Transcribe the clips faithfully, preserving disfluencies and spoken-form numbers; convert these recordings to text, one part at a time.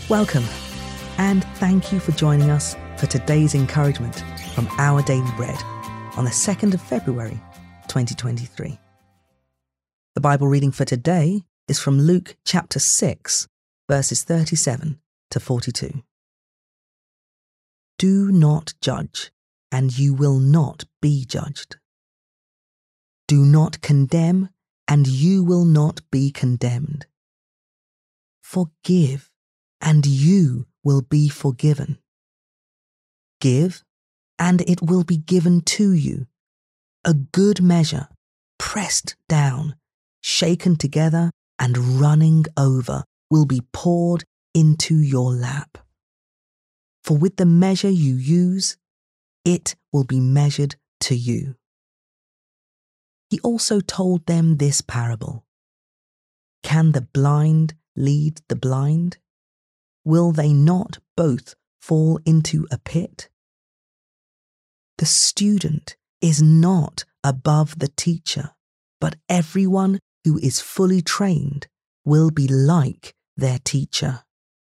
Welcome, and thank you for joining us for today's encouragement from Our Daily Bread on the second of February, twenty twenty-three. The Bible reading for today is from Luke chapter six, verses thirty-seven to forty-two. Do not judge, and you will not be judged. Do not condemn, and you will not be condemned. Forgive, and you will be forgiven. Give, and it will be given to you. A good measure, pressed down, shaken together, and running over, will be poured into your lap. For with the measure you use, it will be measured to you. He also told them this parable. Can the blind lead the blind? Will they not both fall into a pit? The student is not above the teacher, but everyone who is fully trained will be like their teacher.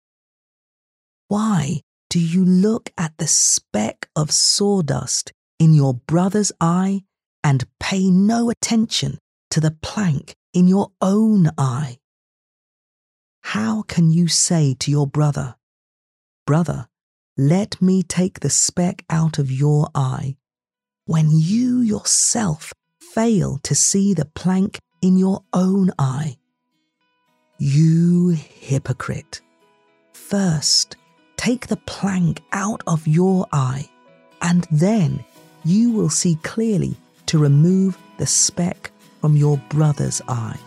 Why do you look at the speck of sawdust in your brother's eye and pay no attention to the plank in your own eye? How can you say to your brother, Brother, let me take the speck out of your eye, when you yourself fail to see the plank in your own eye? You hypocrite! First, take the plank out of your eye, and then you will see clearly to remove the speck from your brother's eye.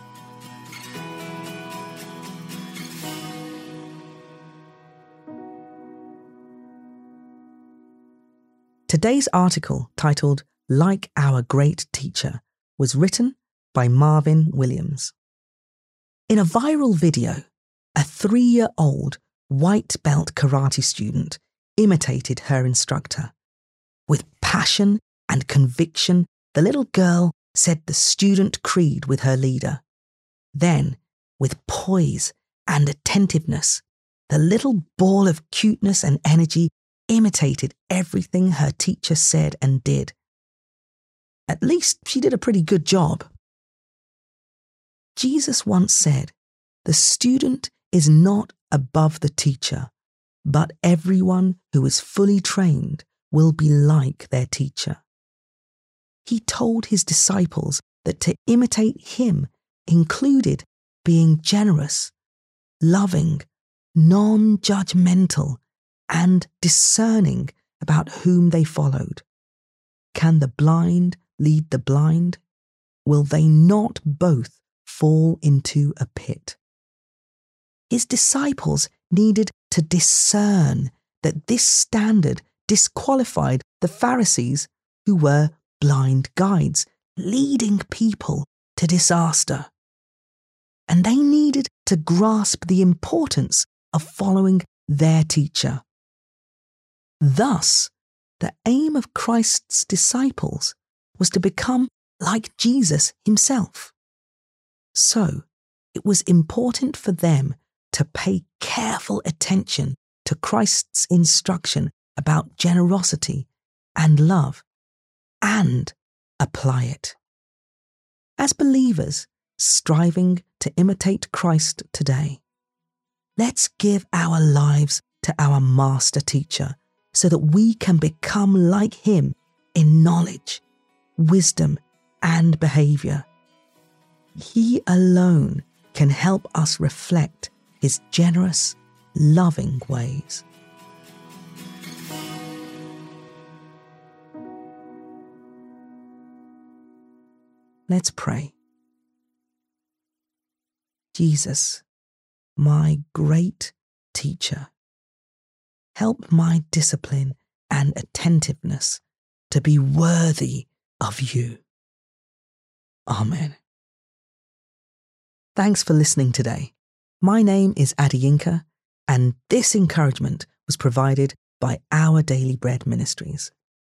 Today's article, titled Like Our Great Teacher, was written by Marvin Williams. In a viral video, a three-year-old white belt karate student imitated her instructor. With passion and conviction, the little girl said the student creed with her leader. Then, with poise and attentiveness, the little ball of cuteness and energy imitated everything her teacher said and did. At least she did a pretty good job. Jesus once said, "The student is not above the teacher, but everyone who is fully trained will be like their teacher." He told his disciples that to imitate him included being generous, loving, non-judgmental, and discerning about whom they followed. Can the blind lead the blind? Will they not both fall into a pit? His disciples needed to discern that this standard disqualified the Pharisees, who were blind guides, leading people to disaster. And they needed to grasp the importance of following their teacher. Thus, the aim of Christ's disciples was to become like Jesus himself. So, it was important for them to pay careful attention to Christ's instruction about generosity and love, and apply it. As believers striving to imitate Christ today, let's give our lives to our master teacher so that we can become like him in knowledge, wisdom, and behaviour. He alone can help us reflect his generous, loving ways. Let's pray. Jesus, my great teacher, help my discipline and attentiveness to be worthy of you. Amen. Thanks for listening today. My name is Adiyinka, and this encouragement was provided by Our Daily Bread Ministries.